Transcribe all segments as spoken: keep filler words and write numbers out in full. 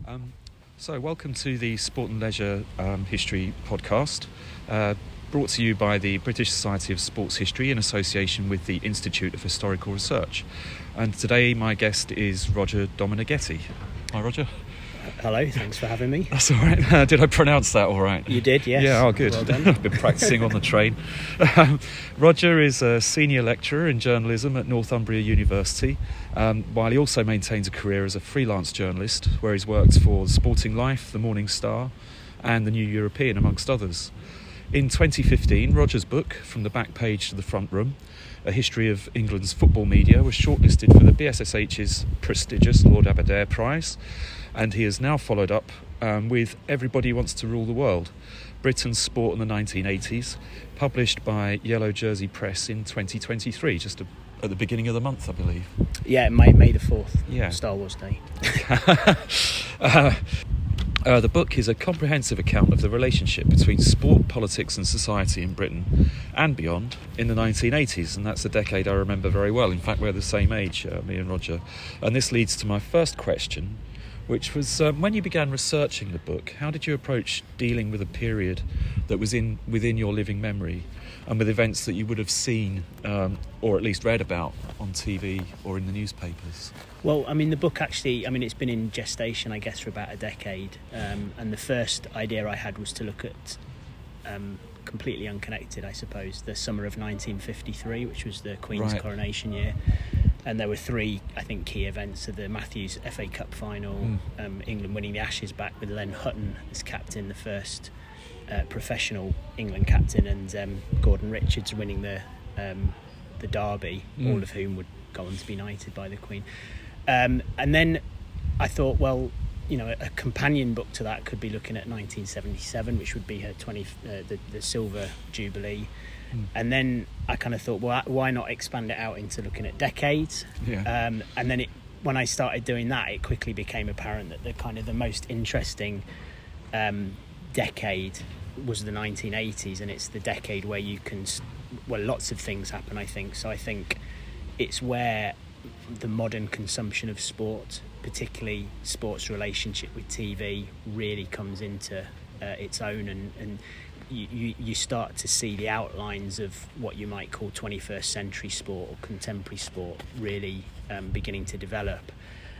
Um, so, welcome to the Sport and Leisure um, History podcast, uh, brought to you by the British Society of Sports History in association with the Institute of Historical Research. And today my guest is Roger Domeneghetti. Hi, Roger. Hello, thanks for having me. That's all right. Uh, did I pronounce that all right? You did, yes. Yeah, oh, good. Well done. I've been practicing on the train. Um, Roger is a senior lecturer in journalism at Northumbria University, um, while he also maintains a career as a freelance journalist, where he's worked for Sporting Life, The Morning Star, and The New European, amongst others. In twenty fifteen, Roger's book, From the Back Page to the Front Room, A History of England's Football Media, was shortlisted for the B S S H's prestigious Lord Aberdare Prize, and he has now followed up um, with Everybody Wants to Rule the World, Britain's Sport in the nineteen eighties, published by Yellow Jersey Press in twenty twenty-three, just a, at the beginning of the month, I believe. Yeah, May, May the fourth, yeah. Star Wars Day. uh, Uh, the book is a comprehensive account of the relationship between sport, politics and society in Britain and beyond in the nineteen eighties, and that's a decade I remember very well. In fact, we're the same age, uh, me and Roger. And this leads to my first question, which was um, when you began researching the book, how did you approach dealing with a period that was in within your living memory and with events that you would have seen um, or at least read about on T V or in the newspapers? Well, I mean, the book actually, I mean, it's been in gestation, I guess, for about a decade. Um, and the first idea I had was to look at, um, completely unconnected, I suppose, the summer of nineteen fifty-three, which was the Queen's right. coronation year. And there were three, I think, key events of the Matthews F A Cup final, mm. um, England winning the Ashes back with Len Hutton as captain, the first uh, professional England captain, and um, Gordon Richards winning the um, the Derby, mm. all of whom would go on to be knighted by the Queen. Um, and then I thought, well, you know, a companion book to that could be looking at nineteen seventy-seven, which would be her twenty, uh, the, the Silver Jubilee. Mm. And then I kind of thought, well, why not expand it out into looking at decades? Yeah. Um, and then it, when I started doing that, it quickly became apparent that the kind of the most interesting um, decade was the nineteen eighties, and it's the decade where you can, well, lots of things happen, I think. So I think it's where the modern consumption of sport, particularly sports relationship with T V, really comes into uh, its own, and, and you, you, you start to see the outlines of what you might call twenty-first century sport or contemporary sport really um, beginning to develop.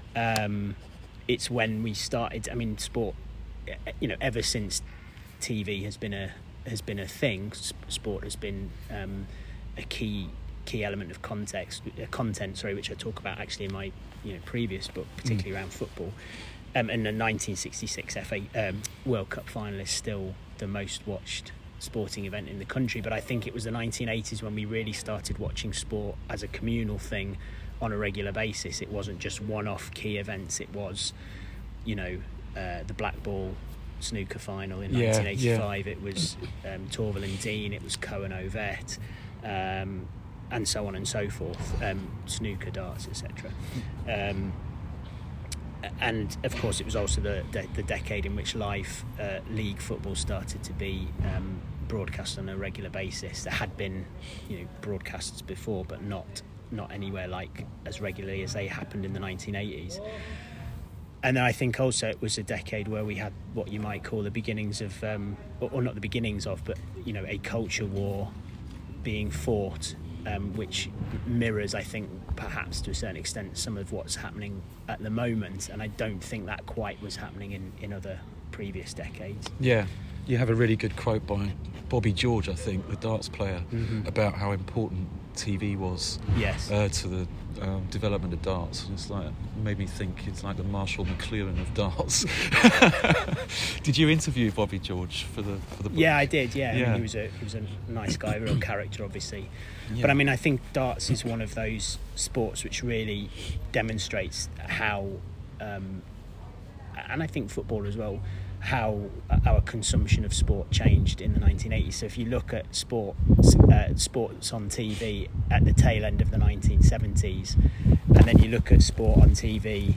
Um, it's when we started, I mean, sport, you know, ever since T V has been a has been a thing, sport has been um, a key key element of context, uh, content, sorry, which I talk about actually in my you know previous book, particularly mm. around football. Um, and the nineteen sixty-six F A um, World Cup final is still the most watched sporting event in the country. But I think it was the nineteen eighties when we really started watching sport as a communal thing on a regular basis. It wasn't just one-off key events. It was, you know, uh, the Black Ball snooker final in yeah, nineteen eighty-five. Yeah. It was um, Torvill and Dean. It was Cohen Ovett. Um, and so on and so forth, um, snooker, darts, et cetera. Um, and of course, it was also the the, the decade in which live uh, league football started to be um, broadcast on a regular basis. There had been, you know, broadcasts before, but not not anywhere like as regularly as they happened in the nineteen eighties. And then I think also it was a decade where we had what you might call the beginnings of, um, or, or not the beginnings of, but you know, a culture war being fought. Um, which mirrors, I think, perhaps to a certain extent, some of what's happening at the moment. And I don't think that quite was happening in, in other previous decades. Yeah, you have a really good quote by Bobby George, I think, the darts player, mm-hmm. about how important T V was yes. uh, to the um, development of darts. And it's like, it made me think it's like the Marshall McLuhan of darts. Did you interview Bobby George for the for the book? Yeah, I did. Yeah, yeah. I mean, he was a he was a nice guy, a real character, obviously. Yeah. But I mean, I think darts is one of those sports which really demonstrates how, um, and I think football as well, how our consumption of sport changed in the nineteen eighties. So if you look at sport, uh, sports on T V at the tail end of the nineteen seventies, and then you look at sport on T V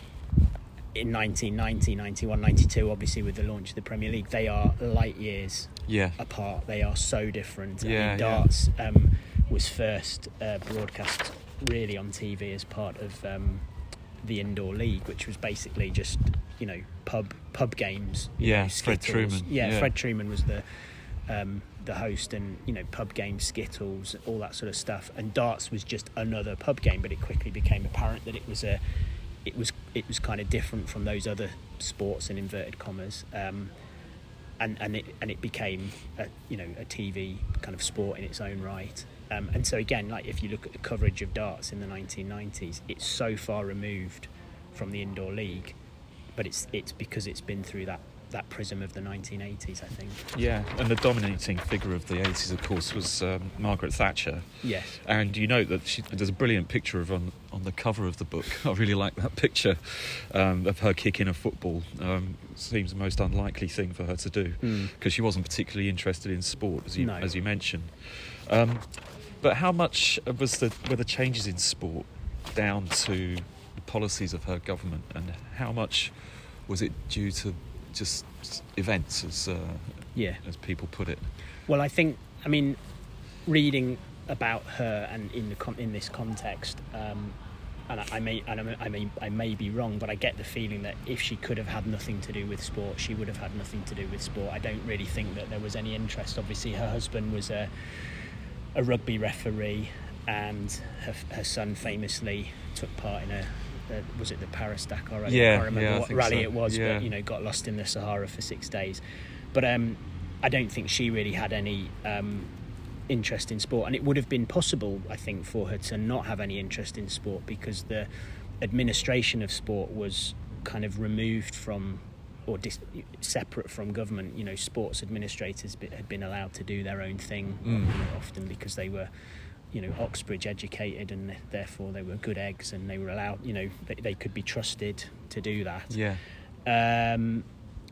in nineteen ninety, ninety-one, ninety-two, obviously with the launch of the Premier League, they are light years yeah. apart. They are so different. Yeah, I mean, darts yeah. um, was first uh, broadcast really on T V as part of um, the indoor league, which was basically just you know, pub pub games. Yeah, know, Fred Truman. Yeah, yeah, Fred Truman was the um, the host, and you know, pub games, skittles, all that sort of stuff. And darts was just another pub game, but it quickly became apparent that it was a it was it was kind of different from those other sports in inverted commas. Um, and and it and it became a, you know, a T V kind of sport in its own right. Um, and so again, like if you look at the coverage of darts in the nineteen nineties, it's so far removed from the indoor league, but it's it's because it's been through that, that prism of the nineteen eighties, I think. Yeah, and the dominating figure of the eighties, of course, was um, Margaret Thatcher. Yes. And you know that she, there's a brilliant picture of on on the cover of the book. I really like that picture um, of her kicking a football. Um, seems the most unlikely thing for her to do, because mm. she wasn't particularly interested in sport, as you no. as you mentioned. Um, but how much was the were the changes in sport down to the policies of her government, and how much was it due to just events, as uh, yeah. as people put it? Well, I think, I mean, reading about her and in the con- in this context, um, and I, I may and I may I may be wrong, but I get the feeling that if she could have had nothing to do with sport, she would have had nothing to do with sport. I don't really think that there was any interest. Obviously, her husband was a a rugby referee, and her, her son famously took part in a Uh, was it the Paris Dakar? I yeah, can't remember yeah, what I rally so. it was, yeah. but you know, got lost in the Sahara for six days. But um, I don't think she really had any um, interest in sport, and it would have been possible, I think, for her to not have any interest in sport, because the administration of sport was kind of removed from, or dis- separate from government. You know, sports administrators had been allowed to do their own thing, mm. you know, often because they were, you know, Oxbridge educated, and therefore they were good eggs, and they were allowed, you know, they, they could be trusted to do that. Yeah. Um,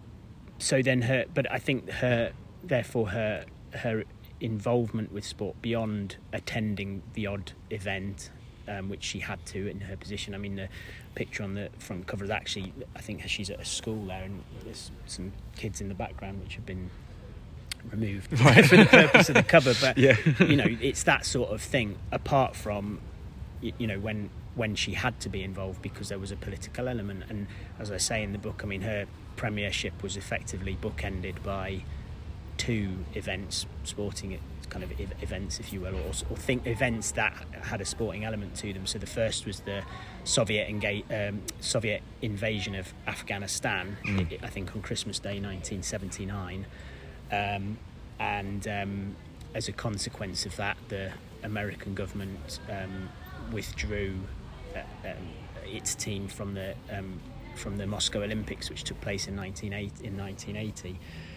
so then her, but I think her, therefore her, her involvement with sport beyond attending the odd event, um, which she had to in her position. I mean, the picture on the front cover is actually, I think she's at a school there, and there's some kids in the background which have been removed right. for the purpose of the cover, but yeah. you know, it's that sort of thing, apart from, you know, when when she had to be involved because there was a political element. And as I say in the book, I mean, her premiership was effectively bookended by two events, sporting kind of events, if you will, or, or think events that had a sporting element to them. So the first was the Soviet engage, um, Soviet invasion of Afghanistan, mm. I think on Christmas Day nineteen seventy-nine. Um, and um, as a consequence of that, the American government um, withdrew uh, um, its team from the um, from the Moscow Olympics, which took place in nineteen eighty,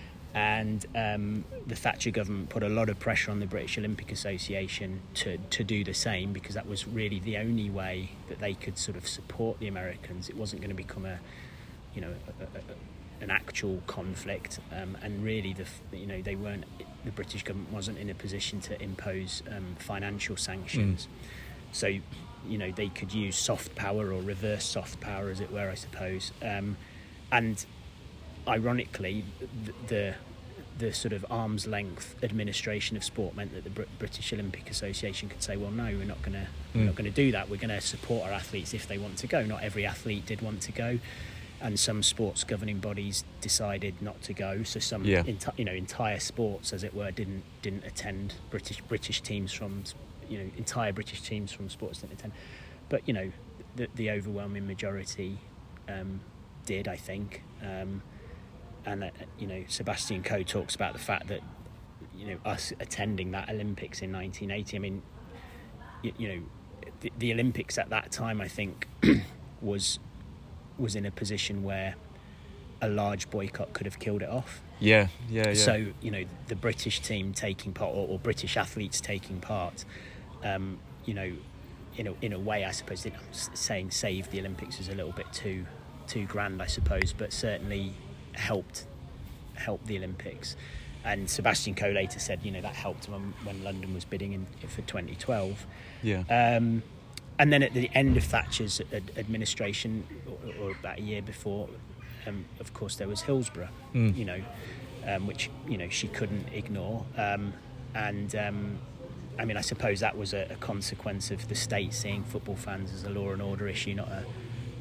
and um, the Thatcher government put a lot of pressure on the British Olympic Association to to do the same, because that was really the only way that they could sort of support the Americans. It wasn't going to become a, you know, a, a, a, an actual conflict, um, and really the you know they weren't the British government wasn't in a position to impose um, financial sanctions, mm. so you know they could use soft power or reverse soft power, as it were, I suppose. Um, and ironically, the, the the sort of arm's length administration of sport meant that the Br- British Olympic Association could say, well, no, we're not going to mm. we're not going to do that. We're going to support our athletes if they want to go. Not every athlete did want to go. And some sports governing bodies decided not to go. So some, yeah. enti- you know, entire sports, as it were, didn't didn't attend. British British teams from, you know, entire British teams from sports didn't attend. But you know, the, the overwhelming majority um, did, I think. Um, and uh, you know, Sebastian Coe talks about the fact that, you know, us attending that Olympics in nineteen eighty. I mean, you, you know, the, the Olympics at that time, I think, was. was in a position where a large boycott could have killed it off. Yeah, yeah, yeah. So, you know, the British team taking part, or, or British athletes taking part, um, you know, in a, in a way, I suppose, I'm saying save the Olympics is a little bit too too grand, I suppose, but certainly helped helped the Olympics. And Sebastian Coe later said, you know, that helped when, when London was bidding in for twenty twelve. Yeah. Um, And then at the end of Thatcher's ad- administration, or, or about a year before, um, of course, there was Hillsborough, mm. you know, um, which, you know, she couldn't ignore. Um, and, um, I mean, I suppose that was a, a consequence of the state seeing football fans as a law and order issue, not a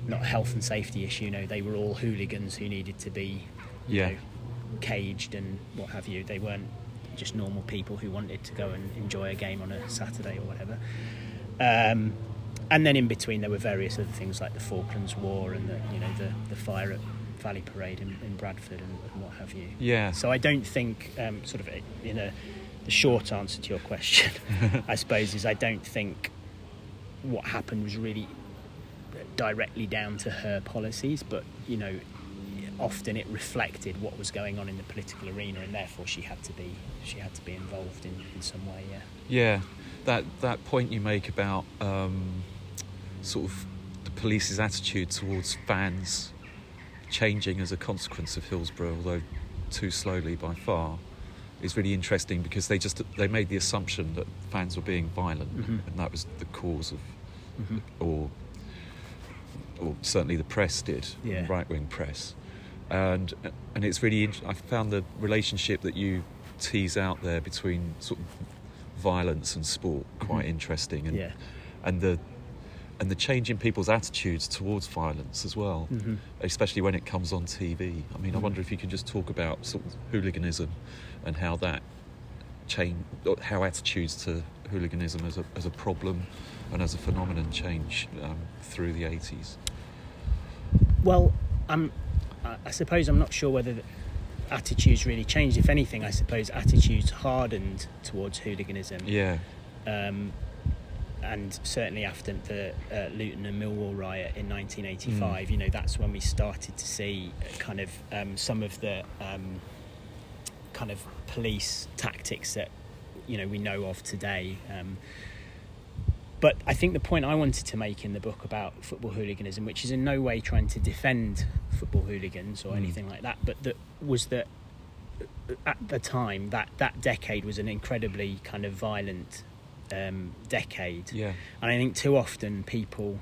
not a health and safety issue. You know, they were all hooligans who needed to be, you Yeah. know, caged and what have you. They weren't just normal people who wanted to go and enjoy a game on a Saturday or whatever. Um, and then in between there were various other things like the Falklands War and the, you know, the, the fire at Valley Parade in, in Bradford and, and what have you. Yeah. So I don't think, um, sort of, in a the short answer to your question, I suppose, is I don't think what happened was really directly down to her policies, but, you know, often it reflected what was going on in the political arena, and therefore she had to be she had to be involved in, in some way. Yeah. Yeah, that that point you make about um, sort of the police's attitude towards fans changing as a consequence of Hillsborough, although too slowly by far, is really interesting, because they just they made the assumption that fans were being violent, mm-hmm. and that was the cause of, mm-hmm. or or certainly the press did, yeah. right-wing press. And and it's really int- I found the relationship that you tease out there between sort of violence and sport quite mm-hmm. interesting, and yeah. and the and the change in people's attitudes towards violence as well, mm-hmm. especially when it comes on T V. I mean, mm-hmm. I wonder if you could just talk about sort of hooliganism and how that change, how attitudes to hooliganism as a as a problem and as a phenomenon change um, through the eighties. Well, I'm. I suppose I'm not sure whether the attitudes really changed. If anything, I suppose attitudes hardened towards hooliganism. Yeah. Um, and certainly after the uh, Luton and Millwall riot in nineteen eighty-five, mm. you know, that's when we started to see kind of um, some of the um, kind of police tactics that, you know, we know of today. Um, But I think the point I wanted to make in the book about football hooliganism, which is in no way trying to defend football hooligans or mm. anything like that, but that was that at the time, that, that decade was an incredibly kind of violent um, decade. Yeah. And I think too often people,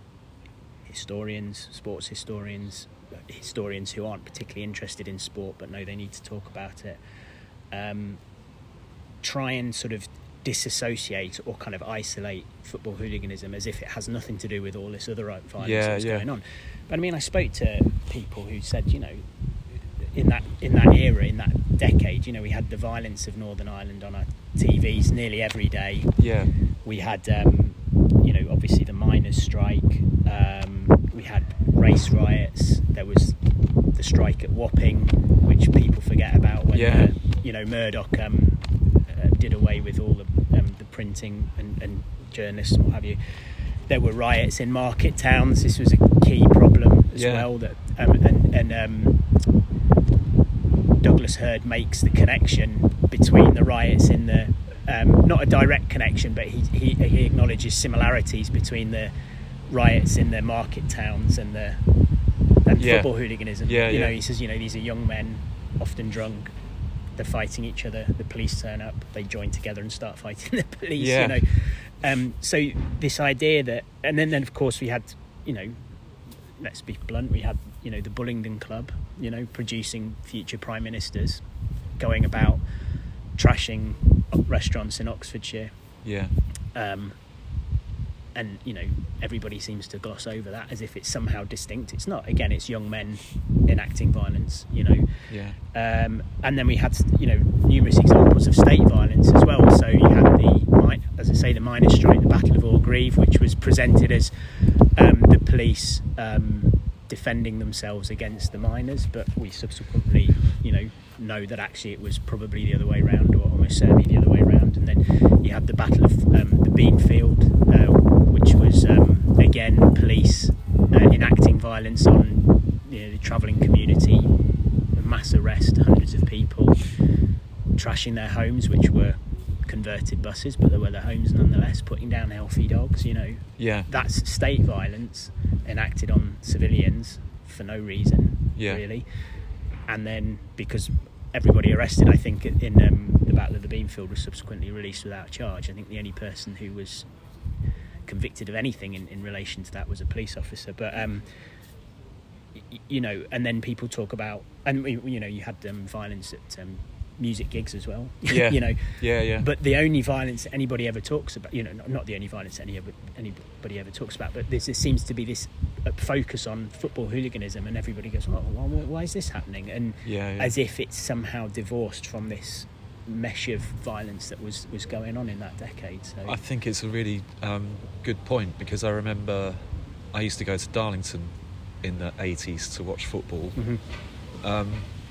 historians, sports historians, historians who aren't particularly interested in sport but know they need to talk about it, um, try and sort of disassociate or kind of isolate football hooliganism as if it has nothing to do with all this other violence yeah, that's yeah. going on. But I mean, I spoke to people who said, you know, in that in that era, in that decade, you know, we had the violence of Northern Ireland on our T Vs nearly every day. Yeah. We had, um, you know, obviously the miners' strike. Um, we had race riots. There was the strike at Wapping, which people forget about when, yeah. uh, you know, Murdoch um, uh, did away with all the um, the printing and, and journalists and what have you. There were riots in market towns. This was a key problem as yeah. well. That um, and, and um, Douglas Hurd makes the connection between the riots in the um, not a direct connection, but he, he he acknowledges similarities between the riots in the market towns and the and yeah. football hooliganism. Yeah, you know, yeah. he says, you know, these are young men, often drunk. They're fighting each other. The police turn up. They join together and start fighting the police. Yeah. You know, um, so this idea that, and then then of course we had, you know, let's be blunt, we had, you know, the Bullingdon Club, you know, producing future prime ministers, going about trashing restaurants in Oxfordshire. Yeah. Um, and, you know, everybody seems to gloss over that as if it's somehow distinct. It's not. Again, it's young men enacting violence, you know. Yeah. Um, and then we had, you know, numerous examples of state violence as well. So you had the, as I say, the miners' strike, the Battle of Orgreave, which was presented as um, the police um, defending themselves against the miners, but we subsequently, you know, know that actually it was probably the other way around, or almost certainly the other way around. And then you had the Battle of um, the Beanfield, uh, which was um, again police uh, enacting violence on, you know, the travelling community, a mass arrest, hundreds of people, trashing their homes, which were converted buses, but they were their homes nonetheless, putting down healthy dogs. You know, yeah, that's state violence enacted on civilians for no reason, yeah. really. And then because everybody arrested, I think, in um, the Battle of the Beanfield was subsequently released without charge. I think the only person who was convicted of anything in, in relation to that was a police officer. But um, y- you know, and then people talk about, and you know, you had um, violence at um, music gigs as well. Yeah. you know, yeah, yeah. But the only violence anybody ever talks about, you know, not, not the only violence any anybody ever talks about, but there seems to be this focus on football hooliganism, and everybody goes, oh, well, why is this happening? And yeah, yeah. as if it's somehow divorced from this mesh of violence that was, was going on in that decade. So I think it's a really um, good point, because I remember I used to go to Darlington in the eighties to watch football, mm-hmm. um,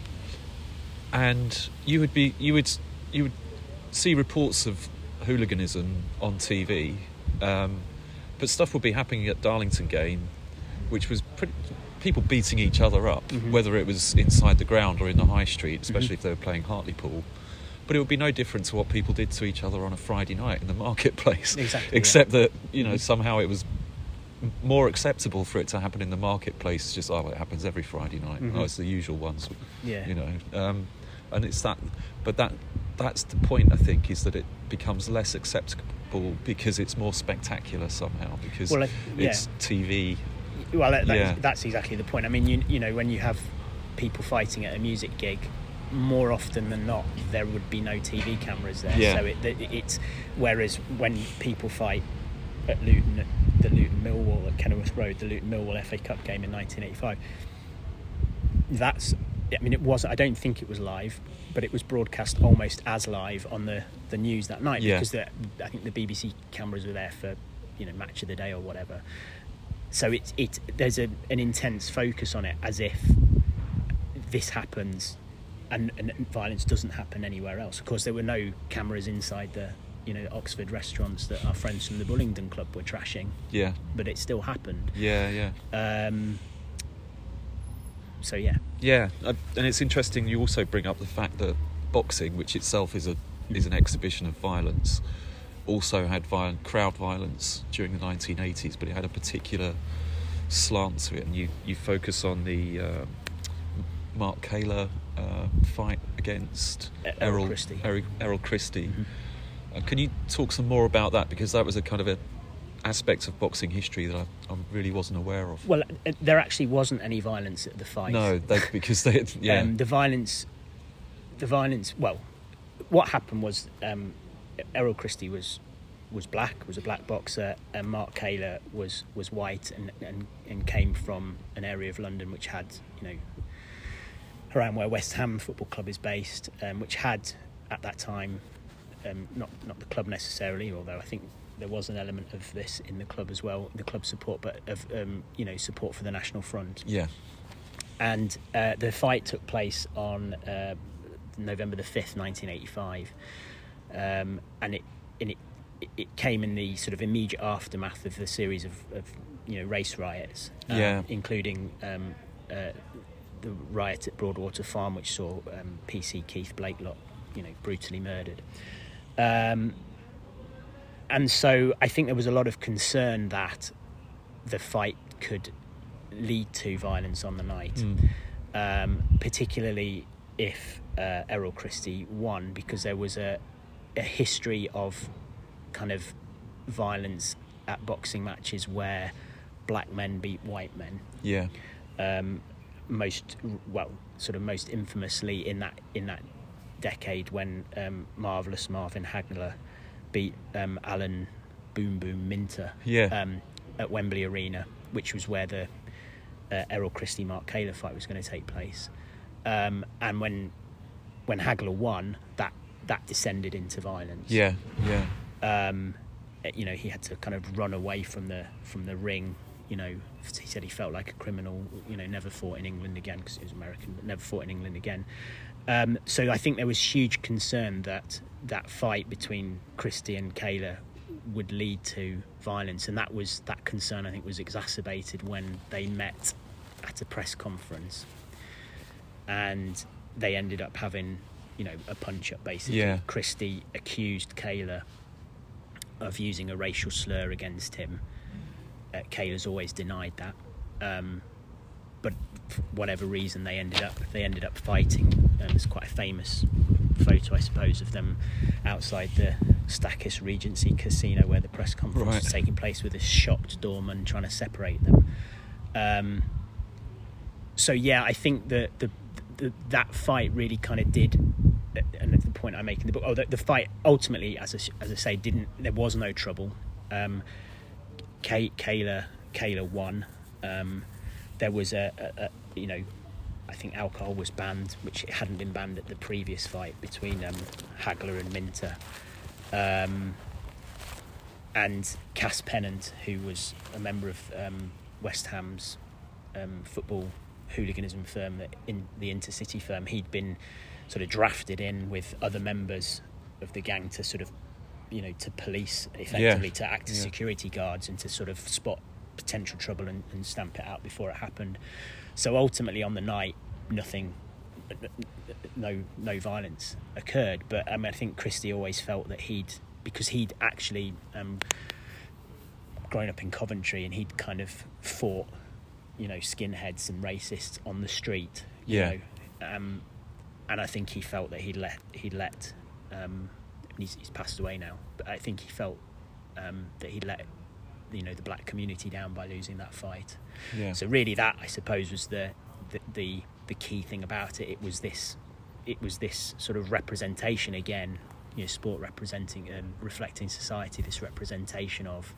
and you would be you would you would see reports of hooliganism on T V, um, but stuff would be happening at Darlington game, which was pretty, people beating each other up, mm-hmm. whether it was inside the ground or in the high street, especially mm-hmm. if they were playing Hartlepool. But it would be no different to what people did to each other on a Friday night in the marketplace. Exactly. Except yeah. that, you know, mm-hmm. somehow it was more acceptable for it to happen in the marketplace. Just, oh, it happens every Friday night. Mm-hmm. Oh, it's the usual ones. Yeah. You know, um, and it's that. But that that's the point, I think, is that it becomes less acceptable because it's more spectacular somehow, because well, uh, yeah. it's T V. Well, that, yeah. that's exactly the point. I mean, you you know, when you have people fighting at a music gig, more often than not, there would be no T V cameras there. Yeah. So it, it, it's whereas when people fight at Luton, at the Luton Millwall at Kenilworth Road, the Luton Millwall F A Cup game in nineteen eighty-five. That's, I mean, it was. I don't think it was live, but it was broadcast almost as live on the, the news that night, yeah. because the, I think the B B C cameras were there for, you know, match of the day or whatever. So it's it there's a, an intense focus on it, as if this happens and, and violence doesn't happen anywhere else. Of course, there were no cameras inside the, you know, Oxford restaurants that our friends from the Bullingdon Club were trashing. Yeah. But it still happened. Yeah, yeah. Um, so, yeah. Yeah, uh, and it's interesting you also bring up the fact that boxing, which itself is a is an exhibition of violence, also had violent crowd violence during the nineteen eighties, but it had a particular slant to it. And you, you focus on the uh, Mark Kaler uh, fight against Errol, Errol Christie. Errol, Errol Christie. Mm-hmm. Uh, can you talk some more about that? Because that was a kind of a aspect of boxing history that I, I really wasn't aware of. Well, there actually wasn't any violence at the fight. No, they, because they, yeah. Um, the violence, the violence. Well, what happened was um, Errol Christie was was black, was a black boxer, and Mark Kaler was was white, and, and and came from an area of London which had, you know, around where West Ham Football Club is based, um, which had at that time, um, not not the club necessarily, although I think there was an element of this in the club as well, the club support, but of um, you know, support for the National Front. Yeah. And uh, the fight took place on uh, November the fifth, nineteen eighty-five, um, and it and it it came in the sort of immediate aftermath of the series of, of you know, race riots, um, yeah. including um, uh, the riot at Broadwater Farm, which saw um, P C Keith Blakelock, you know, brutally murdered. Um, and so I think there was a lot of concern that the fight could lead to violence on the night, mm. um, particularly if uh, Errol Christie won, because there was a, a history of kind of violence at boxing matches where black men beat white men. Yeah. Um, most well, sort of most infamously in that in that decade when um, marvellous Marvin Hagler beat um, Alan Boom Boom Minter Yeah. um, at Wembley Arena, which was where the uh, Errol Christie Mark Kaler fight was going to take place. Um, and when when Hagler won, that that descended into violence. Yeah. Yeah. Um, you know, he had to kind of run away from the from the ring. You know, he said he felt like a criminal. You know, never fought in England again because he was American, but never fought in England again. Um, so I think there was huge concern that that fight between Christie and Kaler would lead to violence, and that was that concern I think was exacerbated when they met at a press conference, and they ended up having, you know, a punch up basically. Yeah. Christie accused Kaler of using a racial slur against him. Uh, Kaler's always denied that, um, but for whatever reason they ended up they ended up fighting. Um, there's quite a famous photo, I suppose, of them outside the Stackis Regency Casino where the press conference Right. was taking place, with a shocked doorman trying to separate them. Um, so yeah, I think that the, the that fight really kind of did. And the point I make in the book, oh, the, the fight ultimately, as I, as I say, didn't. There was no trouble. Um, Kaler Kaler won, Um, there was a, a, a, you know, I think alcohol was banned, which it hadn't been banned at the previous fight between um, Hagler and Minter. Um, and Cass Pennant, who was a member of um, West Ham's um, football hooliganism firm, that in the Intercity firm, he'd been sort of drafted in with other members of the gang to sort of, you know, to police effectively, yeah. to act as yeah. security guards and to sort of spot potential trouble and, and stamp it out before it happened. So ultimately on the night, nothing, no no violence occurred. But I mean, I think Christie always felt that he'd, because he'd actually um, grown up in Coventry and he'd kind of fought, you know, skinheads and racists on the street. You yeah. know, um, and I think he felt that he'd let he'd let. Um, he's, he's passed away now, but I think he felt um, that he'd let, you know, the black community down by losing that fight. Yeah. So really, that I suppose was the the the, the key thing about it. It was this, it was this sort of representation again. You know, sport representing and um, reflecting society. This representation of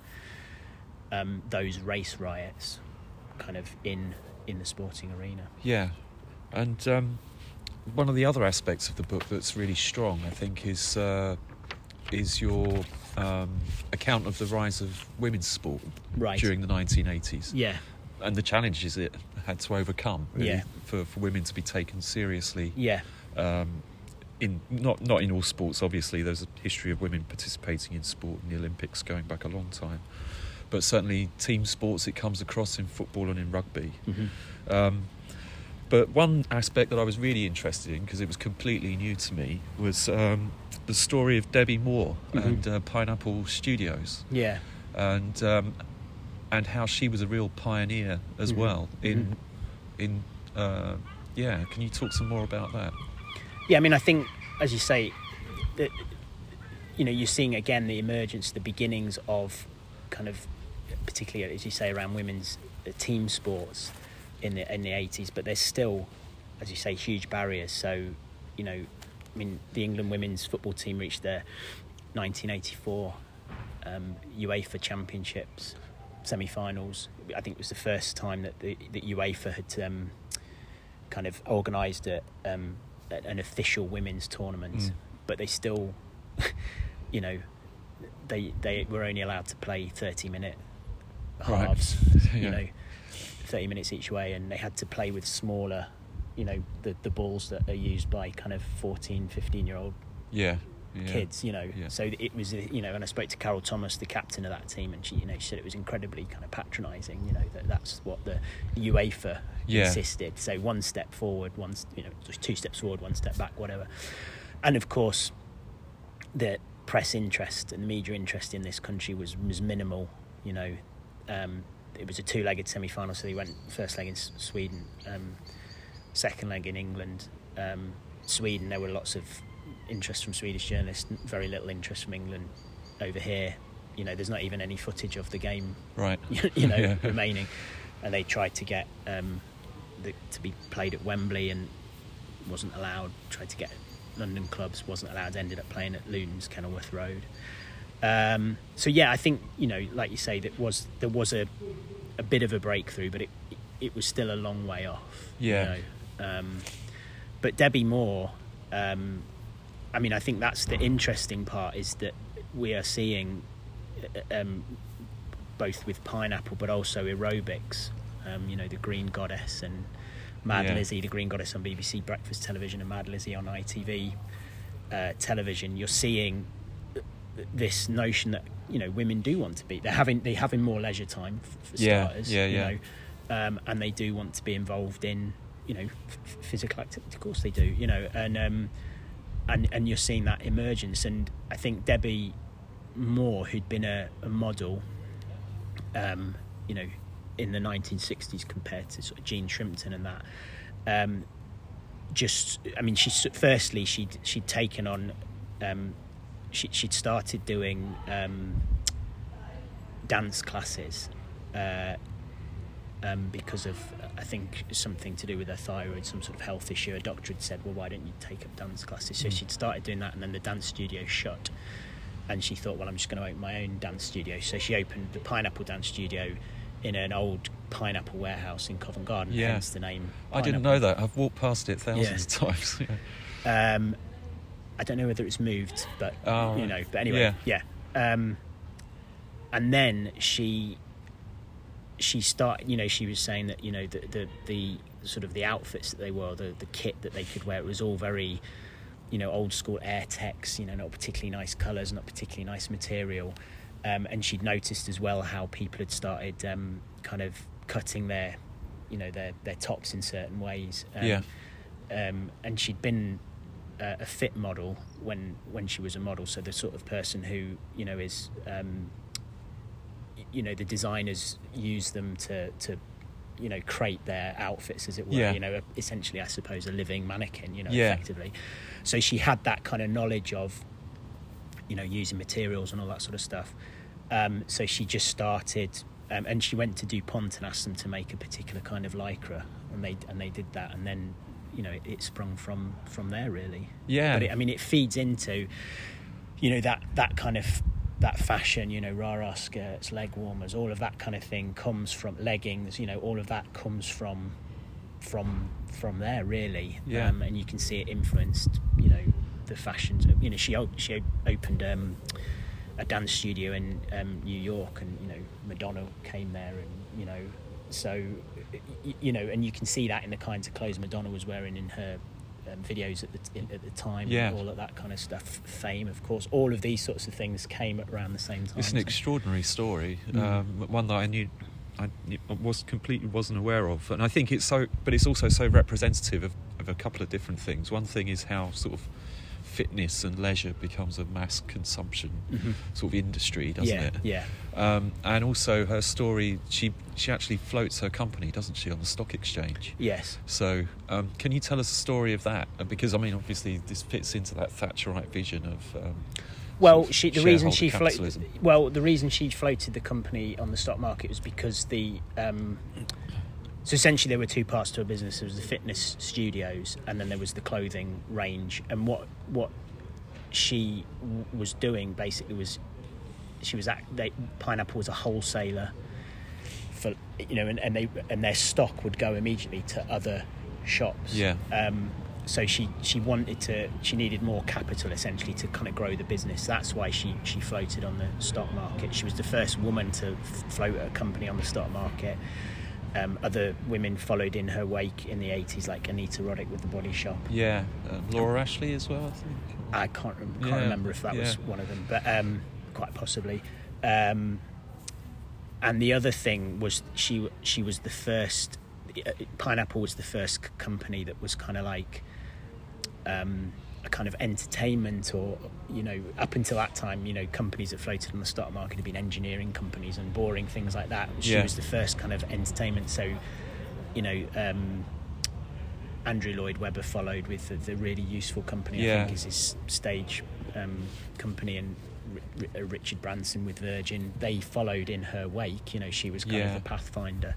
um, those race riots, kind of in in the sporting arena. Yeah, and um, one of the other aspects of the book that's really strong, I think, is uh, is your um, account of the rise of women's sport right. during the nineteen eighties. Yeah, and the challenges it had to overcome. Really, yeah. for for women to be taken seriously. Yeah. Um, In not not in all sports, obviously. There's a history of women participating in sport in the Olympics going back a long time, but certainly team sports it comes across in football and in rugby. Mm-hmm. Um, but one aspect that I was really interested in, because it was completely new to me, was um, the story of Debbie Moore mm-hmm. and uh, Pineapple Studios. Yeah, and um, and how she was a real pioneer as mm-hmm. well in mm-hmm. in uh, yeah. Can you talk some more about that? Yeah, I mean, I think, as you say, that, you know, you're seeing again the emergence, the beginnings of kind of, particularly as you say, around women's team sports in the in the eighties. But there's still, as you say, huge barriers. So, you know, I mean, the England women's football team reached their nineteen eighty-four um, UEFA Championships semi-finals. I think it was the first time that the that UEFA had um, kind of organised a. Um, an official women's tournament, mm. but they still, you know, they they were only allowed to play thirty minute halves, right. yeah. you know, thirty minutes each way, and they had to play with smaller, you know, the the balls that are used by kind of fourteen, fifteen year old yeah. Yeah. kids, you know. Yeah. So it was, you know, and I spoke to Carol Thomas, the captain of that team, and she, you know, she said it was incredibly kind of patronising, you know, that that's what the UEFA yeah. insisted. So one step forward, one, you know, two steps forward, one step back, whatever. And of course, the press interest and the media interest in this country was was minimal. You know, um, it was a two-legged semi-final, so they went first leg in Sweden, um, second leg in England. Um, Sweden, there were lots of interest from Swedish journalists, very little interest from England. Over here, you know, there's not even any footage of the game, right? you know, yeah. remaining. And they tried to get um, the, to be played at Wembley and wasn't allowed. Tried to get London clubs, wasn't allowed. Ended up playing at Luton's Kenilworth Road. Um, so yeah, I think, you know, like you say, that was there was a a bit of a breakthrough, but it it was still a long way off. Yeah. You know? um, but Debbie Moore. Um, I mean, I think that's the interesting part, is that we are seeing, um, both with Pineapple, but also aerobics, um, you know, the Green Goddess and Mad yeah. Lizzie, the Green Goddess on B B C Breakfast Television and Mad Lizzie on I T V uh, television. You're seeing this notion that, you know, women do want to be, they're having, they're having more leisure time for yeah. starters, yeah, you yeah. know, um, and they do want to be involved in, you know, f- physical activity. Of course they do, you know, and, um, And and you're seeing that emergence. And I think Debbie Moore, who'd been a, a model, um, you know, in the nineteen sixties compared to sort of Jean Shrimpton and that, um, just, I mean, she firstly she'd she'd taken on, um, she she'd started doing um, dance classes. Uh, Um, because of, I think, something to do with her thyroid, some sort of health issue. A doctor had said, well, why don't you take up dance classes? So mm. she'd started doing that, and then the dance studio shut. And she thought, well, I'm just going to open my own dance studio. So she opened the Pineapple Dance Studio in an old Pineapple Warehouse in Covent Garden, yeah. hence the name I didn't know that. I've walked past it thousands yeah. of times. yeah. um, I don't know whether it's moved, but oh, you know. But anyway, yeah. yeah. Um, and then she she started. You know, she was saying that you know the the, the sort of the outfits that they wore, the the kit that they could wear, it was all very, you know, old school Airtex. You know, not particularly nice colours, not particularly nice material. Um, and she'd noticed as well how people had started um, kind of cutting their, you know, their, their tops in certain ways. Um, yeah. Um, and she'd been uh, a fit model when when she was a model, so the sort of person who, you know, is, um, you know, the designers use them to, to, you know, create their outfits, as it were. Yeah. You know, essentially, I suppose, a living mannequin. You know, yeah. effectively. So she had that kind of knowledge of, you know, using materials and all that sort of stuff. Um, so she just started, um, and she went to DuPont and asked them to make a particular kind of lycra, and they and they did that, and then, you know, it, it sprung from from there, really. Yeah. But it, I mean, it feeds into, you know, that that kind of that fashion, you know, rah-rah skirts, leg warmers, all of that kind of thing comes from leggings. You know, all of that comes from from from there, really. Yeah. Um, and you can see it influenced, you know, the fashions. You know, she she opened um, a dance studio in um, New York, and you know, Madonna came there, and you know, so you know, and you can see that in the kinds of clothes Madonna was wearing in her um, videos at the in, at the time, yeah. and all of that kind of stuff. Fame, of course, all of these sorts of things came at around the same time. It's an so. extraordinary story, mm. um, one that I knew. I was completely wasn't aware of, and I think it's so, but it's also so representative of, of a couple of different things. One thing is how sort of fitness and leisure becomes a mass consumption mm-hmm. sort of industry, doesn't yeah, it? Yeah. Um, and also her story, she she actually floats her company, doesn't she, on the stock exchange? Yes. So um, can you tell us the story of that? Because I mean, obviously, this fits into that Thatcherite vision of. Um, Well, she, the reason she floated. Flo- well, the reason she floated the company on the stock market was because the. Um, so essentially, there were two parts to her business. There was the fitness studios, and then there was the clothing range. And what what she w- was doing basically was, she was at they, Pineapple was a wholesaler for, you know, and, and they and their stock would go immediately to other shops. Yeah. Um, So she, she wanted to, she needed more capital essentially to kind of grow the business. That's why she, she floated on the stock market. She was the first woman to f- float a company on the stock market. Um, other women followed in her wake in the eighties, like Anita Roddick with the Body Shop. Yeah, uh, Laura Ashley as well, I think. I can't, can't yeah. remember if that yeah. was one of them, but um, quite possibly. Um, and the other thing was she she was the first. Pineapple was the first company that was kind of like. Um, a kind of entertainment, or you know, up until that time, you know, companies that floated on the stock market had been engineering companies and boring things like that. She yeah. was the first kind of entertainment. So, you know, um, Andrew Lloyd Webber followed with the, the really useful company. Yeah. I think is his stage um, company, and R- R- Richard Branson with Virgin. They followed in her wake. You know, she was kind yeah. of a pathfinder.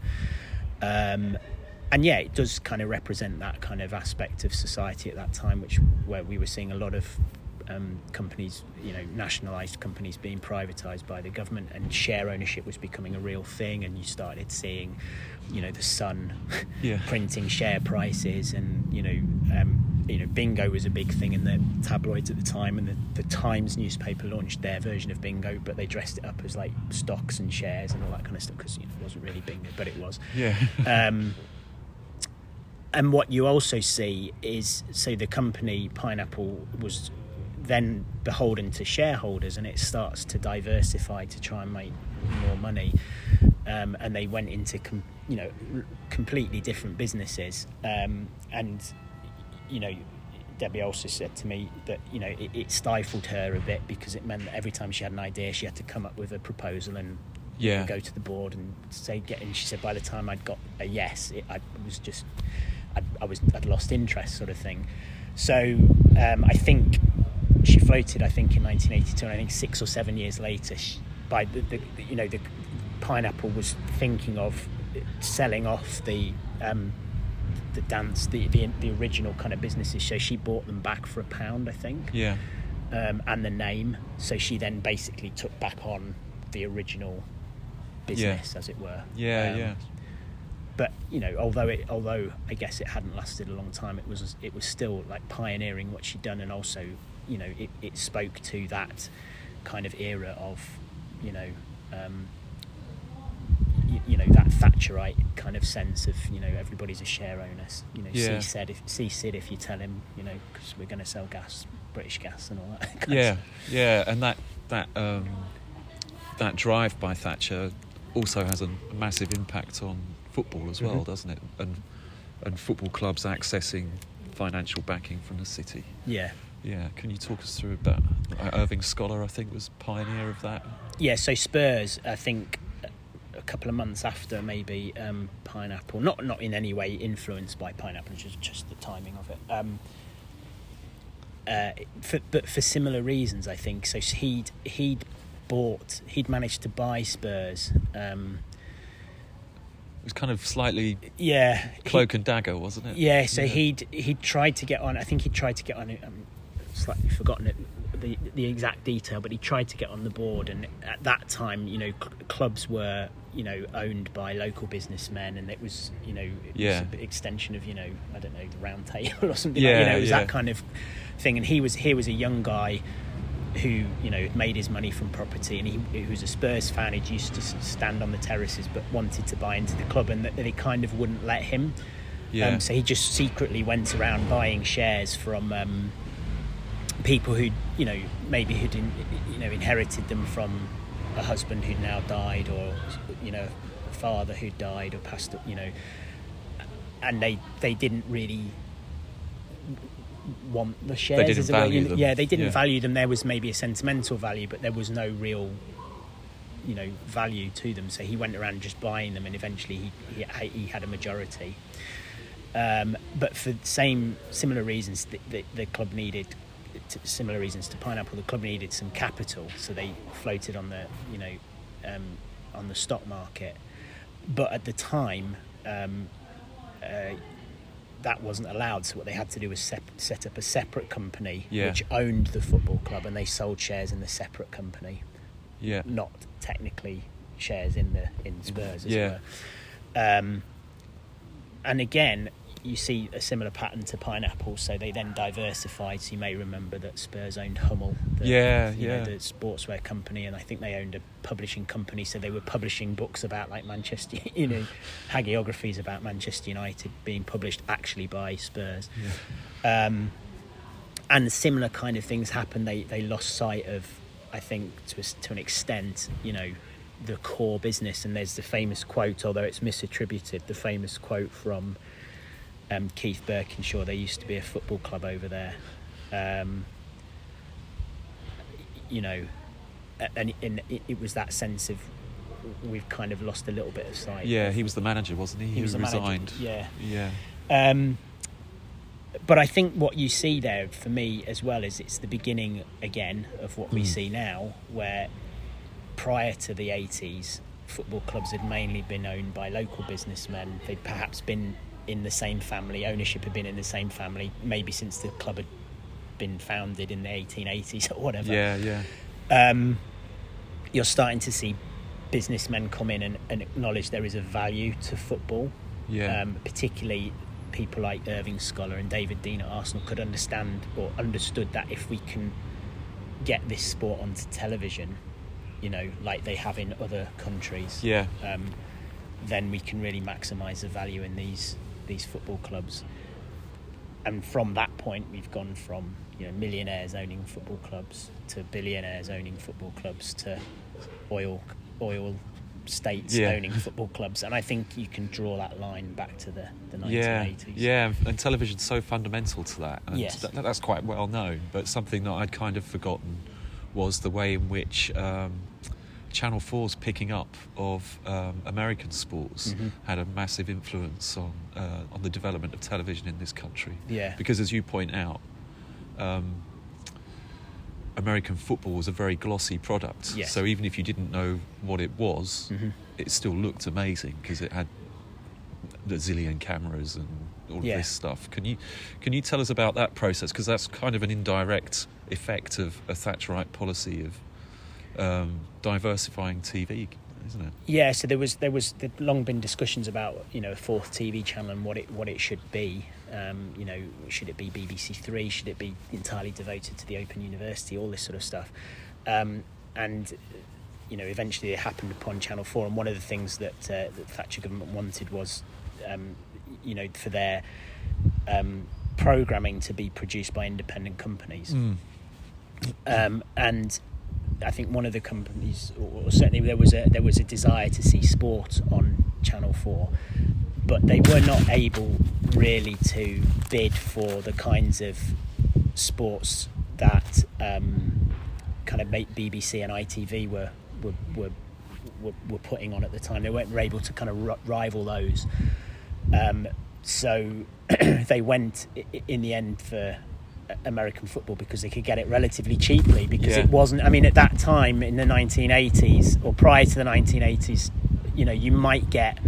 Um, And yeah, it does kind of represent that kind of aspect of society at that time, which where we were seeing a lot of um, companies, you know, nationalised companies being privatised by the government, and share ownership was becoming a real thing. And you started seeing, you know, the Sun yeah. printing share prices, and you know, um, you know, Bingo was a big thing in the tabloids at the time, and the, the Times newspaper launched their version of Bingo, but they dressed it up as like stocks and shares and all that kind of stuff, because you know, it wasn't really Bingo, but it was. Yeah. um, And what you also see is, so the company Pineapple was then beholden to shareholders, and it starts to diversify to try and make more money. Um, and they went into, com- you know, r- completely different businesses. Um, and, you know, Debbie also said to me that, you know, it, it stifled her a bit, because it meant that every time she had an idea, she had to come up with a proposal and yeah. go to the board and say, get in. She said, by the time I'd got a yes, it, I was just... I'd, I was I'd lost interest, sort of thing. So um, I think she floated. I think in nineteen eighty-two, and I think six or seven years later, she, by the, the you know the Pineapple was thinking of selling off the um, the dance the, the the original kind of businesses. So she bought them back for a pound, I think. Yeah. Um, and the name. So she then basically took back on the original business, yeah. as it were. Yeah, um, yeah. but you know, although it, although I guess it hadn't lasted a long time, it was it was still like pioneering what she'd done, and also, you know, it, it spoke to that kind of era of, you know, um, you, you know, that Thatcherite kind of sense of, you know, everybody's a share owner. You know, Yeah. see Sid if see Sid if you tell him, you know, because we're going to sell gas, British Gas, and all that. Yeah, yeah, and that that um, that drive by Thatcher also has a massive impact on football as well, Mm-hmm. doesn't it? And and football clubs accessing financial backing from the city. Yeah. Yeah, can you talk us through about uh, Irving Scholar? I think was pioneer of that. Yeah, so Spurs, I think, a couple of months after maybe um, Pineapple, not not in any way influenced by Pineapple, just just the timing of it. Um, uh, for, but for similar reasons, I think. So he'd he'd bought, he'd managed to buy Spurs. Um, It was kind of slightly yeah, cloak he, and dagger, wasn't it? yeah. So Yeah. he'd he'd tried to get on. I think he tried to get on it. Um, slightly forgotten it, the the exact detail, but he tried to get on the board, and at that time, you know, cl- clubs were, you know, owned by local businessmen, and it was, you know, it Yeah. was an extension of, you know, I don't know, the Round Table or something. Yeah, like, you know, it was yeah. that kind of thing. And he was here was a young guy who, you know, made his money from property, and he, he was a Spurs fan. He used to s- stand on the terraces, but wanted to buy into the club, and that they kind of wouldn't let him. Yeah. Um, so he just secretly went around buying shares from um, people who, you know, maybe who'd in, you know inherited them from a husband who'd now died, or, you know, a father who'd died or passed, you know, and they they didn't really want the shares. didn't as it were, value you know, them. Yeah, they didn't Yeah. value them. There was maybe a sentimental value, but there was no real, you know, value to them. So he went around just buying them, and eventually he he, he had a majority. Um, but for the same similar reasons, the, the, the club needed t- similar reasons to Pineapple. The club needed some capital, so they floated on the you know um, on the stock market. But at the time, um, uh, that wasn't allowed. So what they had to do was sep- set up a separate company Yeah. which owned the football club, and they sold shares in the separate company, Yeah. not technically shares in the in Spurs. As Yeah. it were. Um, and again, you see a similar pattern to Pineapple. So they then diversified. So you may remember that Spurs owned Hummel, the, Yeah, you yeah. know, the sportswear company, and I think they owned a publishing company. So they were publishing books about like Manchester, you know, hagiographies about Manchester United being published actually by Spurs. Yeah. Um, and similar kind of things happened. They they lost sight of, I think, to a, to an extent, you know, the core business. And there's the famous quote, although it's misattributed, the famous quote from um, Keith Birkinshaw. There used to be a football club over there, um, you know, and, and it, it was that sense of we've kind of lost a little bit of sight. Yeah, he was the manager, wasn't he? He was who the manager, resigned. yeah. Yeah. Um, but I think what you see there for me as well is it's the beginning again of what we Mm. see now, where prior to the eighties, football clubs had mainly been owned by local businessmen. They'd perhaps been in the same family, ownership had been in the same family, maybe since the club had been founded in the eighteen eighties or whatever. Yeah, yeah. Um, you're starting to see businessmen come in and, and acknowledge there is a value to football. Yeah. Um, particularly people like Irving Scholar and David Dean at Arsenal could understand or understood that if we can get this sport onto television, you know, like they have in other countries, Yeah. um, then we can really maximise the value in these these football clubs. And from that point, we've gone from, you know, millionaires owning football clubs to billionaires owning football clubs to oil oil states Yeah. owning football clubs. And I think you can draw that line back to the, the Yeah, nineteen eighties. yeah, and television's so fundamental to that. And Yes. that, that's quite well known. But something that I'd kind of forgotten was the way in which um, Channel four's picking up of um, American sports Mhm. had a massive influence on uh, on the development of television in this country. Yeah. Because as you point out, um, American football was a very glossy product. Yes. So even if you didn't know what it was, Mhm. it still looked amazing because it had the zillion cameras and all Yeah. of this stuff. Can you can you tell us about that process? Because that's kind of an indirect effect of a Thatcherite policy of um, diversifying T V isn't it? Yeah, so there was there was there'd long been discussions about, you know, a fourth T V channel and what it what it should be. Um, you know, should it be B B C Three? Should it be entirely devoted to the Open University? All this sort of stuff. Um, and you know, eventually it happened upon Channel Four. And one of the things that uh, the Thatcher government wanted was, um, you know, for their um, programming to be produced by independent companies. Mm. Um, and I think one of the companies, or certainly there was a there was a desire to see sport on Channel Four, but they were not able really to bid for the kinds of sports that um, kind of B B C and I T V were were, were were were putting on at the time. They weren't able to kind of r- rival those. Um, so they went in the end for American football because they could get it relatively cheaply, because yeah. it wasn't, I mean, at that time in the nineteen eighties or prior to the nineteen eighties, you know, you might get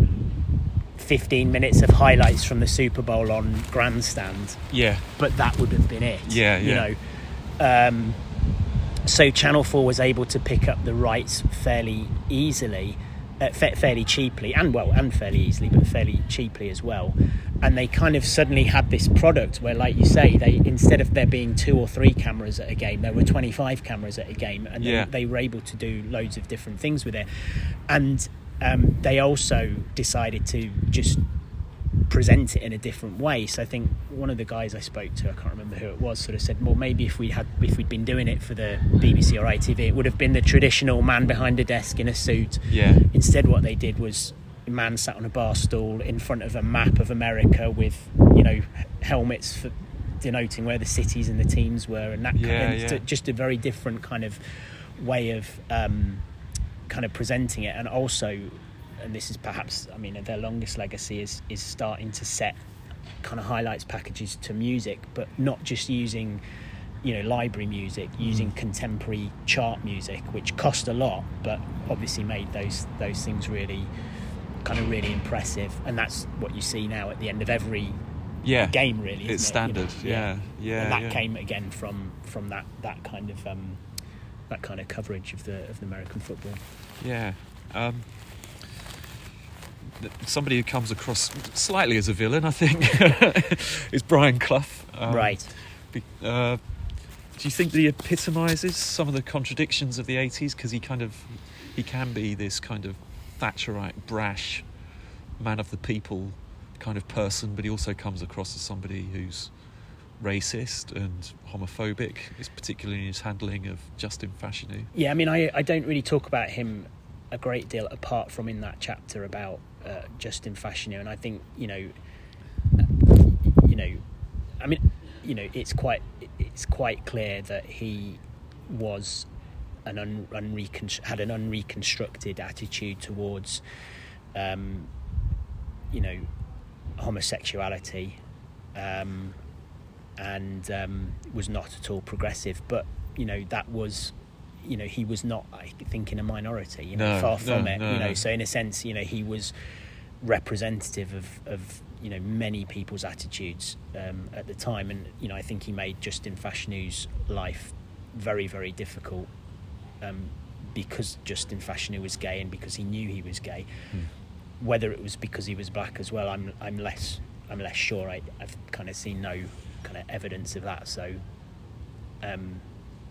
fifteen minutes of highlights from the Super Bowl on Grandstand, yeah but that would have been it. yeah you yeah. know um, so Channel four was able to pick up the rights fairly easily, uh, fa- fairly cheaply and well and fairly easily but fairly cheaply as well. And they kind of suddenly had this product where, like you say, they instead of there being two or three cameras at a game, there were twenty-five cameras at a game, and yeah. they, they were able to do loads of different things with it. And um, they also decided to just present it in a different way. So I think one of the guys I spoke to, I can't remember who it was, sort of said, well, maybe if we had, if we'd been doing it for the B B C or I T V, it would have been the traditional man behind a desk in a suit. Yeah. Instead, what they did was a man sat on a bar stool in front of a map of America with, you know, helmets for denoting where the cities and the teams were, and that yeah, kind of, yeah. just a very different kind of way of um, kind of presenting it. And also, and this is perhaps, I mean, their longest legacy is is starting to set kind of highlights packages to music, but not just using, you know, library music, using mm. contemporary chart music, which cost a lot, but obviously made those those things really kind of really impressive. And that's what you see now at the end of every yeah. game, really, isn't it's it? standard. You know, yeah yeah, yeah and that yeah. came again from from that that kind of um that kind of coverage of the of the American football. yeah um somebody who comes across slightly as a villain, I think, is Brian Clough. Um, right. Uh, do you think that he epitomises some of the contradictions of the eighties? Because he kind of, he can be this kind of Thatcherite, brash, man of the people kind of person, but he also comes across as somebody who's racist and homophobic, is particularly in his handling of Justin Fashanu. Yeah, I mean, I, I don't really talk about him a great deal apart from in that chapter about uh, Justin Fashanu, and I think, you know, you know, I mean, you know, it's quite it's quite clear that he was an un, unrecon- had an unreconstructed attitude towards, um, you know, homosexuality, um, and um, was not at all progressive. But you know, that was, you know, he was not, I think, in a minority. You know, no, far from no, it. No, you know, no. so in a sense, you know, he was representative of, of you know, many people's attitudes um, at the time. And you know, I think he made Justin Fashanu's life very, very difficult. Um, because Justin Fashanu was gay and because he knew he was gay. Hmm. Whether it was because he was black as well, I'm I'm less I'm less sure. I, I've kind of seen no kind of evidence of that. So, um,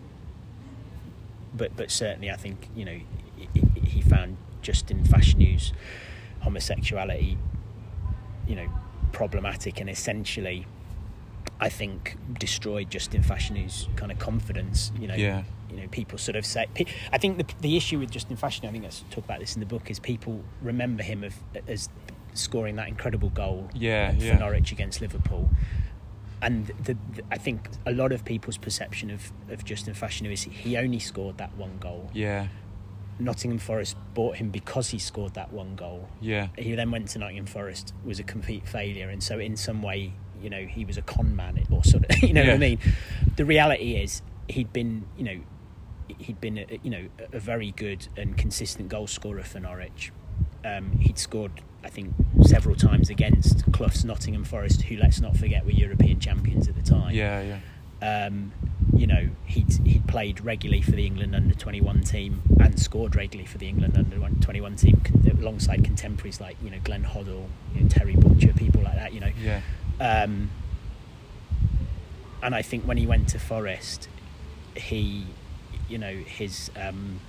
but but certainly I think, you know, he, he found Justin Fashanu's homosexuality, you know, problematic, and essentially, I think, destroyed Justin Fashanu's kind of confidence. You know. Yeah. You know, people sort of say. I think the the issue with Justin Fashanu, I think let's talk about this in the book, is people remember him of, as scoring that incredible goal yeah, for yeah. Norwich against Liverpool. And the, the, I think a lot of people's perception of, of Justin Fashanu is he only scored that one goal. Yeah. Nottingham Forest bought him because he scored that one goal. Yeah. He then went to Nottingham Forest, was a complete failure, and so in some way, you know, he was a con man, or sort of, you know yeah. what I mean? The reality is he'd been, you know, he'd been, a, you know, a very good and consistent goal scorer for Norwich. Um, he'd scored, I think, several times against Clough's Nottingham Forest, who, let's not forget, were European champions at the time. Yeah, yeah. Um, you know, he'd he'd played regularly for the England under twenty-one team and scored regularly for the England under twenty-one team alongside contemporaries like, you know, Glenn Hoddle, you know, Terry Butcher, people like that. You know, yeah. Um, and I think when he went to Forest, he, you know, his, um,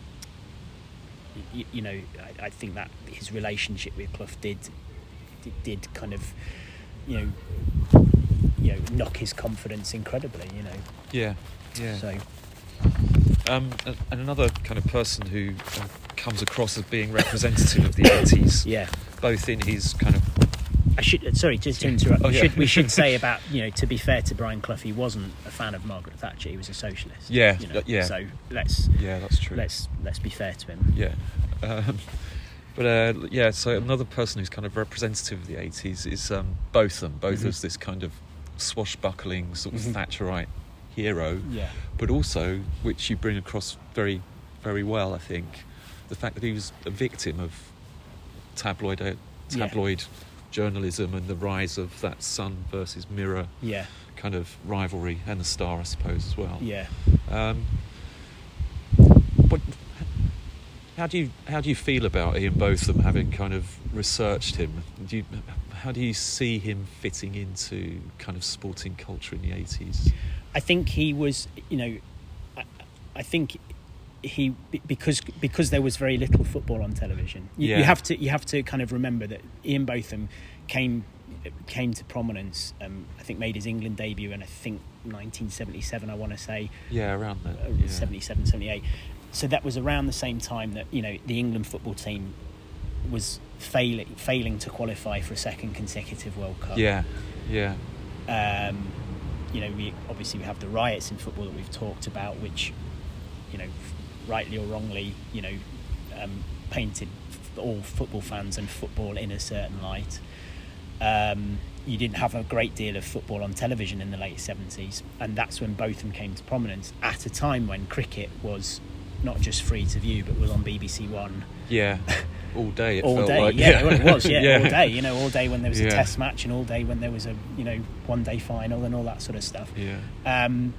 you, you know, I, I think that his relationship with Clough did, did, did kind of, you know, you know, knock his confidence incredibly. You know. Yeah. Yeah. So. Um, and another kind of person who uh, comes across as being representative of the eighties, yeah, both in his kind of. I should sorry just to interrupt. Oh, we yeah. should we should say about, you know, to be fair to Brian Clough, he wasn't a fan of Margaret Thatcher. He was a socialist. Yeah, you know? yeah. So let's yeah, that's true. Let's let's be fair to him. Yeah, um, but uh, yeah. So another person who's kind of representative of the eighties is um, Botham. Both Mm-hmm. as this kind of swashbuckling sort of Mm-hmm. Thatcherite hero, Yeah. but also, which you bring across very, very well, I think, the fact that he was a victim of tabloid uh, tabloid. Yeah. journalism and the rise of that Sun versus Mirror Yeah. kind of rivalry, and the Star, I suppose, as well. Yeah. Um, but how do you how do you feel about Ian Botham, having kind of researched him? Do you, how do you see him fitting into kind of sporting culture in the eighties? I think he was, you know, I, I think he because because there was very little football on television. You, yeah. you have to you have to kind of remember that Ian Botham came came to prominence. Um, I think made his England debut in I think nineteen seventy-seven. I want to say. Yeah, around that. Uh, yeah. seventy-seven, seventy-eight. So that was around the same time that, you know, the England football team was failing failing to qualify for a second consecutive World Cup. Yeah, yeah. Um, you know, we obviously we have the riots in football that we've talked about, which, you know, rightly or wrongly, you know, um, painted all football fans and football in a certain light. Um, you didn't have a great deal of football on television in the late seventies, and that's when Botham came to prominence at a time when cricket was not just free to view, but was on B B C One. Yeah, all day. It all felt day, like. yeah, well, it was, yeah, yeah, all day. You know, all day when there was a yeah. Test match, and all day when there was a, you know, one day final and all that sort of stuff. Yeah. Um,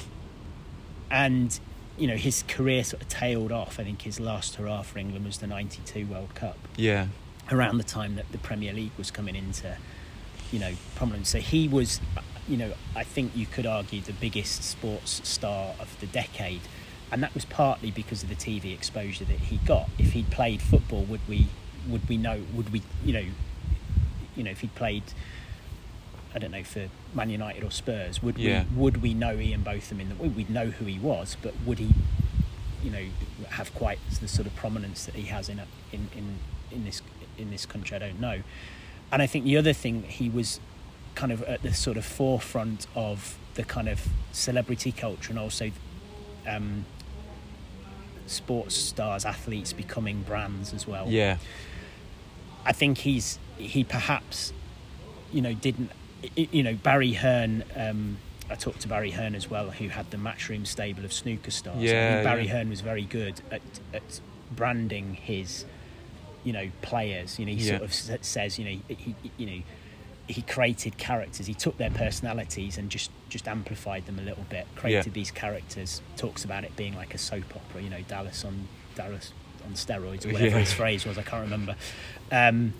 and you know, his career sort of tailed off. I think his last hurrah for England was the ninety-two World Cup. Yeah. Around the time that the Premier League was coming into, you know, prominence. So he was, you know, I think you could argue the biggest sports star of the decade. And that was partly because of the T V exposure that he got. If he'd played football, would we, would we know, would we, you know, you know, if he'd played, I don't know, for Man United or Spurs, would yeah. we would we know Ian Botham in the we'd know who he was, but would he, you know, have quite the sort of prominence that he has in a, in, in in this in this country? I don't know. And I think the other thing, he was kind of at the sort of forefront of the kind of celebrity culture, and also um, sports stars, athletes becoming brands as well. Yeah. I think he's he perhaps, you know, didn't. You know, Barry Hearn, um, I talked to Barry Hearn as well, who had the Matchroom stable of snooker stars. Yeah, I think Barry yeah. Hearn was very good at, at branding his, you know, players. You know, he yeah. sort of says, you know, he, you know, he created characters. He took their personalities and just, just amplified them a little bit. Created yeah. these characters. Talks about it being like a soap opera. You know, Dallas on Dallas on steroids, or whatever yeah. his phrase was. I can't remember. Um,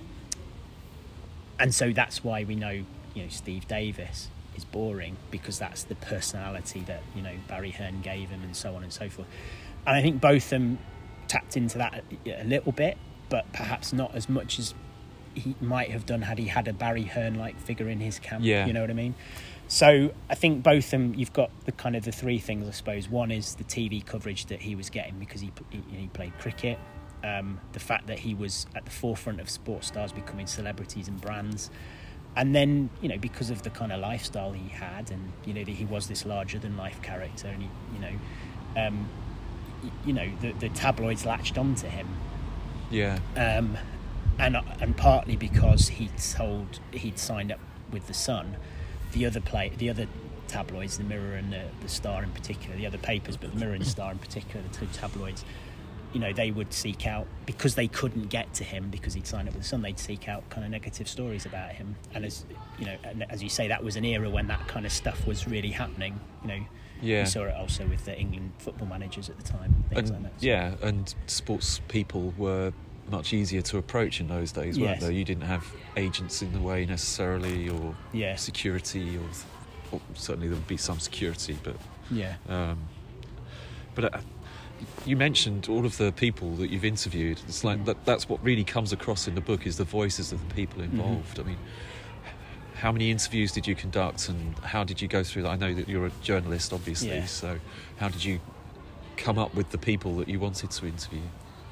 And so that's why we know, you know, Steve Davis is boring, because that's the personality that, you know, Barry Hearn gave him, and so on and so forth. And I think Botham tapped into that a, a little bit, but perhaps not as much as he might have done had he had a Barry Hearn-like figure in his camp. Yeah. You know what I mean? So I think Botham, you've got the kind of the three things, I suppose. One is the T V coverage that he was getting because he he, he played cricket. Um, the fact that he was at the forefront of sports stars becoming celebrities and brands, and then, you know, because of the kind of lifestyle he had, and, you know, that he was this larger than life character, and he, you know, um, y- you know, the, the tabloids latched onto him, Yeah. um, and and partly because he'd told he'd signed up with the Sun, the other play the other tabloids, the Mirror and the, the Star in particular, the other papers, but the Mirror and Star in particular, the two tabloids. you know, they would seek out, because they couldn't get to him because he'd signed up with the Sun, they'd seek out kind of negative stories about him. And as you know, and as you say, that was an era when that kind of stuff was really happening. You know, yeah. we saw it also with the England football managers at the time. Things and, like that. So. Yeah, and sports people were much easier to approach in those days, weren't Yes. they? You didn't have agents in the way necessarily, or Yeah. security, or, or certainly there would be some security, but Yeah. um, but. Uh, You mentioned all of the people that you've interviewed. It's like Mm. that, that's what really comes across in the book, is the voices of the people involved. Mm-hmm. I mean, how many interviews did you conduct, and how did you go through that? I know that you're a journalist, obviously, Yeah. so how did you come up with the people that you wanted to interview?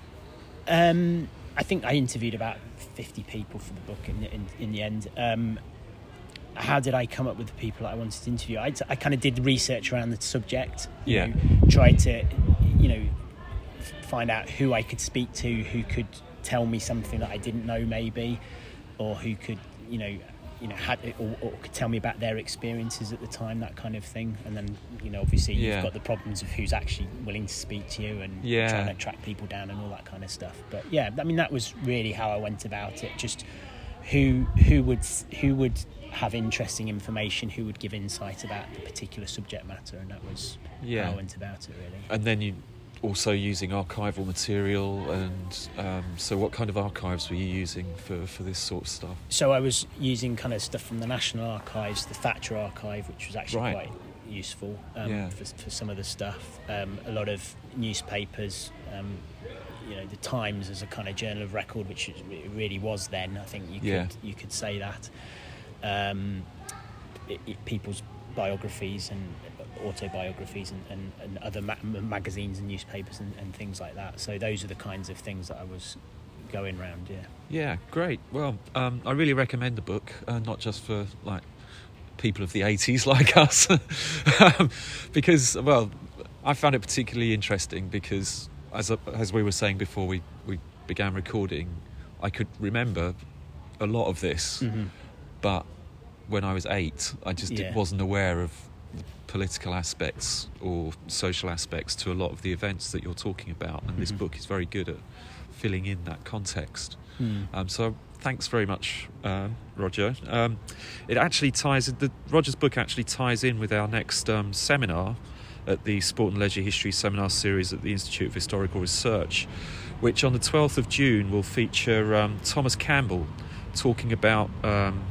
Um, I think I interviewed about fifty people for the book in, in, in the end. Um, how did I come up with the people that I wanted to interview? I, I kind of did research around the subject. You Yeah. know, tried to, you know, f- find out who I could speak to, who could tell me something that I didn't know maybe, or who could, you know, you know, had or, or could tell me about their experiences at the time, that kind of thing. And then, you know, obviously Yeah. you've got the problems of who's actually willing to speak to you and Yeah. trying to track people down and all that kind of stuff. But yeah, I mean, that was really how I went about it. Just who who would who would have interesting information, who would give insight about the particular subject matter, and that was Yeah. how I went about it, really. And then you also using archival material, and um, so what kind of archives were you using for, for this sort of stuff? So I was using kind of stuff from the National Archives, the Thatcher Archive, which was actually Right. quite useful um, Yeah. for, for some of the stuff. Um, a lot of newspapers, um, you know, the Times as a kind of journal of record, which it really was then. I think you could Yeah. you could say that. Um, it, it, people's biographies and autobiographies and, and, and other ma- magazines and newspapers and, and things like that. So those are the kinds of things that I was going round. Yeah. Yeah, great. Well, um, I really recommend the book, uh, not just for like people of the eighties like us, um, because, well, I found it particularly interesting because, as a, as we were saying before we, we began recording, I could remember a lot of this, Mm-hmm. but when I was eight, I just Yeah. did, wasn't aware of the political aspects or social aspects to a lot of the events that you're talking about, and this Mhm. book is very good at filling in that context. Mm. Um, so thanks very much, um, Roger. Um, it actually ties the Roger's book actually ties in with our next um, seminar at the Sport and Leisure History Seminar Series at the Institute of Historical Research, which on the twelfth of June will feature um, Thomas Campbell talking about um,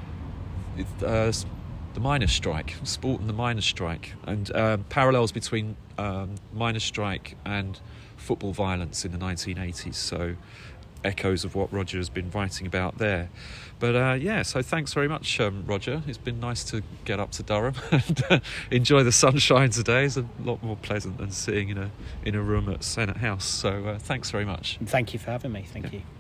uh, the miners' strike, sport and the miners' strike, and um, parallels between um, miners' strike and football violence in the nineteen eighties. So echoes of what Roger has been writing about there. But uh, yeah, so thanks very much, um, Roger. It's been nice to get up to Durham and uh, enjoy the sunshine today. It's a lot more pleasant than sitting in a in a room at Senate House. So uh, thanks very much. Thank you for having me. Thank Yeah. you.